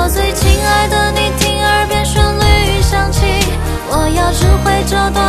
我最亲爱的你，听耳边旋律响起，我要只会这段